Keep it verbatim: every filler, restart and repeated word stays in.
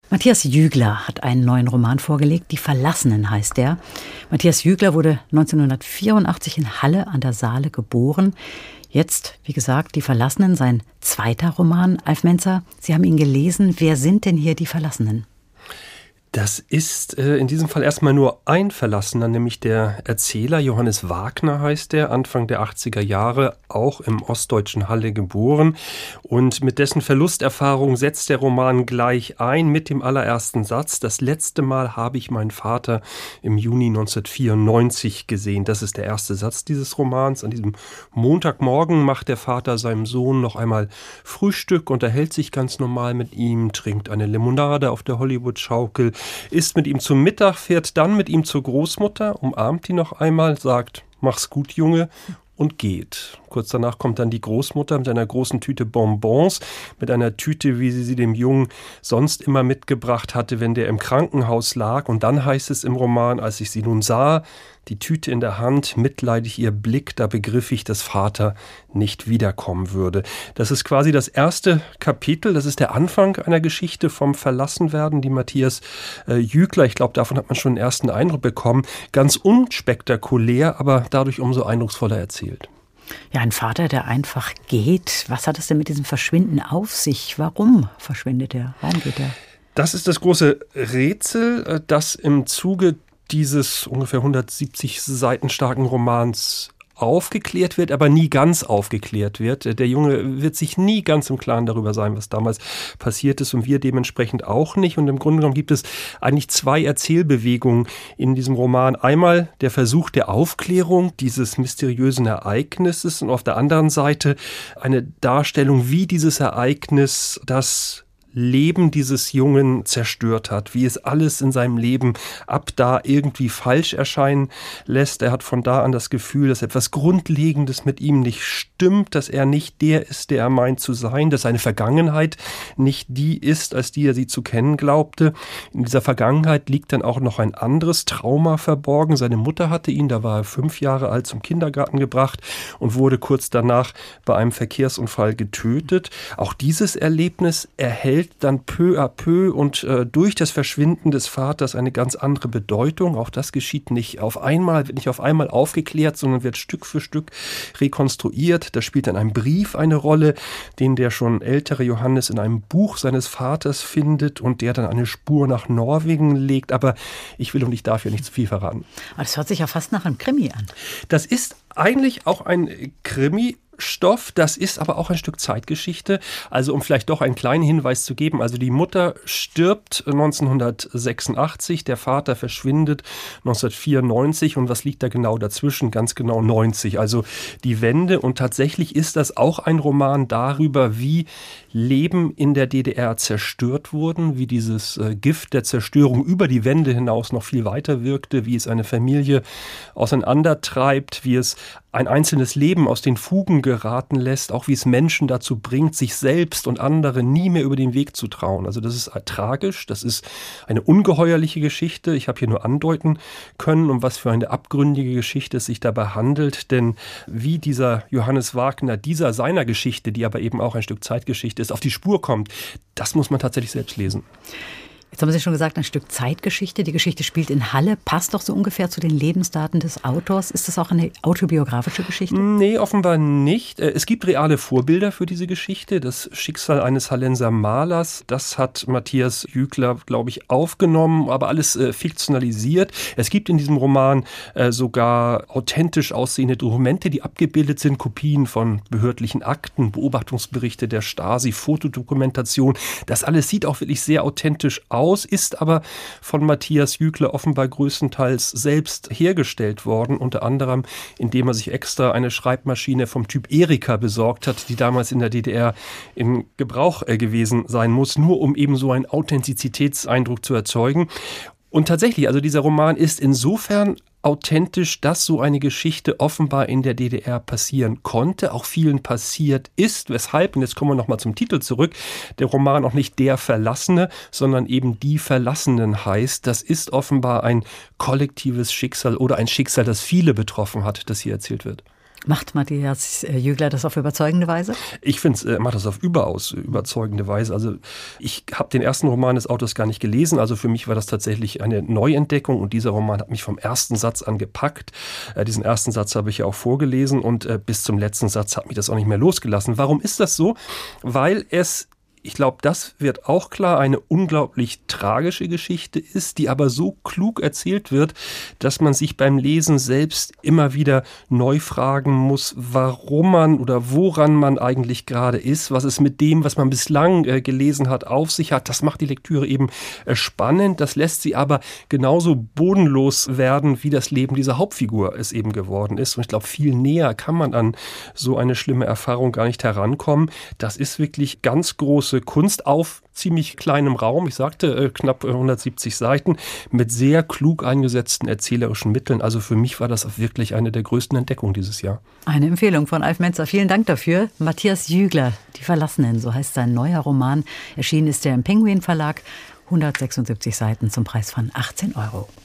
Matthias Jügler hat einen neuen Roman vorgelegt, Die Verlassenen heißt der. Matthias Jügler wurde neunzehnhundertvierundachtzig in Halle an der Saale geboren. Jetzt, wie gesagt, Die Verlassenen, sein zweiter Roman. Alf Menzer, Sie haben ihn gelesen. Wer sind denn hier die Verlassenen? Das ist äh, in diesem Fall erstmal nur ein Verlassener, nämlich der Erzähler. Johannes Wagner heißt er, Anfang der achtziger Jahre, auch im ostdeutschen Halle geboren. Und mit dessen Verlusterfahrung setzt der Roman gleich ein mit dem allerersten Satz. Das letzte Mal habe ich meinen Vater im Juni neunzehnhundertvierundneunzig gesehen. Das ist der erste Satz dieses Romans. An diesem Montagmorgen macht der Vater seinem Sohn noch einmal Frühstück, unterhält sich ganz normal mit ihm, trinkt eine Limonade auf der Hollywood-Schaukel, isst mit ihm zum Mittag, fährt dann mit ihm zur Großmutter, umarmt ihn noch einmal, sagt, mach's gut, Junge, und geht. Kurz danach kommt dann die Großmutter mit einer großen Tüte Bonbons, mit einer Tüte, wie sie sie dem Jungen sonst immer mitgebracht hatte, wenn der im Krankenhaus lag. Und dann heißt es im Roman, als ich sie nun sah, die Tüte in der Hand, mitleidig ihr Blick, da begriff ich, dass Vater nicht wiederkommen würde. Das ist quasi das erste Kapitel, das ist der Anfang einer Geschichte vom Verlassenwerden, die Matthias äh, Jügler, ich glaube, davon hat man schon einen ersten Eindruck bekommen, ganz unspektakulär, aber dadurch umso eindrucksvoller erzählt. Ja, ein Vater, der einfach geht. Was hat es denn mit diesem Verschwinden auf sich? Warum verschwindet er? Warum geht er? Das ist das große Rätsel, das im Zuge dieses ungefähr hundertsiebzig Seiten starken Romans aufgeklärt wird, aber nie ganz aufgeklärt wird. Der Junge wird sich nie ganz im Klaren darüber sein, was damals passiert ist, und wir dementsprechend auch nicht. Und im Grunde genommen gibt es eigentlich zwei Erzählbewegungen in diesem Roman. Einmal der Versuch der Aufklärung dieses mysteriösen Ereignisses und auf der anderen Seite eine Darstellung, wie dieses Ereignis das Leben dieses Jungen zerstört hat, wie es alles in seinem Leben ab da irgendwie falsch erscheinen lässt. Er hat von da an das Gefühl, dass etwas Grundlegendes mit ihm nicht stimmt, dass er nicht der ist, der er meint zu sein, dass seine Vergangenheit nicht die ist, als die er sie zu kennen glaubte. In dieser Vergangenheit liegt dann auch noch ein anderes Trauma verborgen. Seine Mutter hatte ihn, da war er fünf Jahre alt, zum Kindergarten gebracht und wurde kurz danach bei einem Verkehrsunfall getötet. Auch dieses Erlebnis erhält dann peu à peu und äh, durch das Verschwinden des Vaters eine ganz andere Bedeutung. Auch das geschieht nicht auf einmal, wird nicht auf einmal aufgeklärt, sondern wird Stück für Stück rekonstruiert. Da spielt dann ein Brief eine Rolle, den der schon ältere Johannes in einem Buch seines Vaters findet und der dann eine Spur nach Norwegen legt. Aber ich will und ich darf ja nicht zu viel verraten. Aber das hört sich ja fast nach einem Krimi an. Das ist eigentlich auch ein Krimi. Stoff, das ist aber auch ein Stück Zeitgeschichte. Also um vielleicht doch einen kleinen Hinweis zu geben, also die Mutter stirbt neunzehnhundertsechsundachtzig, der Vater verschwindet neunzehnhundertvierundneunzig und was liegt da genau dazwischen? Ganz genau neunzig, also die Wende, und tatsächlich ist das auch ein Roman darüber, wie Leben in der D D R zerstört wurden, wie dieses äh, Gift der Zerstörung über die Wende hinaus noch viel weiter wirkte, wie es eine Familie auseinandertreibt, wie es ein einzelnes Leben aus den Fugen geraten lässt, auch wie es Menschen dazu bringt, sich selbst und andere nie mehr über den Weg zu trauen. Also das ist tragisch, das ist eine ungeheuerliche Geschichte. Ich habe hier nur andeuten können, um was für eine abgründige Geschichte es sich dabei handelt. Denn wie dieser Johannes Wagner dieser seiner Geschichte, die aber eben auch ein Stück Zeitgeschichte ist, auf die Spur kommt, das muss man tatsächlich selbst lesen. Jetzt haben Sie schon gesagt, ein Stück Zeitgeschichte. Die Geschichte spielt in Halle. Passt doch so ungefähr zu den Lebensdaten des Autors. Ist das auch eine autobiografische Geschichte? Nee, offenbar nicht. Es gibt reale Vorbilder für diese Geschichte. Das Schicksal eines Hallenser Malers, das hat Matthias Jügler, glaube ich, aufgenommen, aber alles äh, fiktionalisiert. Es gibt in diesem Roman äh, sogar authentisch aussehende Dokumente, die abgebildet sind, Kopien von behördlichen Akten, Beobachtungsberichte der Stasi, Fotodokumentation. Das alles sieht auch wirklich sehr authentisch aus. Aus, ist aber von Matthias Jügler offenbar größtenteils selbst hergestellt worden, unter anderem, indem er sich extra eine Schreibmaschine vom Typ Erika besorgt hat, die damals in der D D R in Gebrauch äh, gewesen sein muss, nur um eben so einen Authentizitätseindruck zu erzeugen. Und tatsächlich, also dieser Roman ist insofern authentisch, dass so eine Geschichte offenbar in der D D R passieren konnte, auch vielen passiert ist, weshalb, und jetzt kommen wir nochmal zum Titel zurück, der Roman auch nicht Der Verlassene, sondern eben Die Verlassenen heißt. Das ist offenbar ein kollektives Schicksal oder ein Schicksal, das viele betroffen hat, das hier erzählt wird. Macht Matthias Jügler das auf überzeugende Weise? Ich finde, er macht das auf überaus überzeugende Weise. Also ich habe den ersten Roman des Autors gar nicht gelesen. Also für mich war das tatsächlich eine Neuentdeckung und dieser Roman hat mich vom ersten Satz an gepackt. Äh, diesen ersten Satz habe ich ja auch vorgelesen und äh, bis zum letzten Satz hat mich das auch nicht mehr losgelassen. Warum ist das so? Weil es, ich glaube, das wird auch klar, eine unglaublich tragische Geschichte ist, die aber so klug erzählt wird, dass man sich beim Lesen selbst immer wieder neu fragen muss, warum man oder woran man eigentlich gerade ist, was es mit dem, was man bislang äh, gelesen hat, auf sich hat. Das macht die Lektüre eben äh, spannend, das lässt sie aber genauso bodenlos werden, wie das Leben dieser Hauptfigur es eben geworden ist. Und ich glaube, viel näher kann man an so eine schlimme Erfahrung gar nicht herankommen. Das ist wirklich ganz groß Kunst auf ziemlich kleinem Raum, ich sagte äh, knapp hundertsiebzig Seiten, mit sehr klug eingesetzten erzählerischen Mitteln. Also für mich war das wirklich eine der größten Entdeckungen dieses Jahr. Eine Empfehlung von Alf Mentzer. Vielen Dank dafür. Matthias Jügler, Die Verlassenen, so heißt sein neuer Roman. Erschienen ist er im Penguin Verlag. hundertsechsundsiebzig Seiten zum Preis von achtzehn Euro.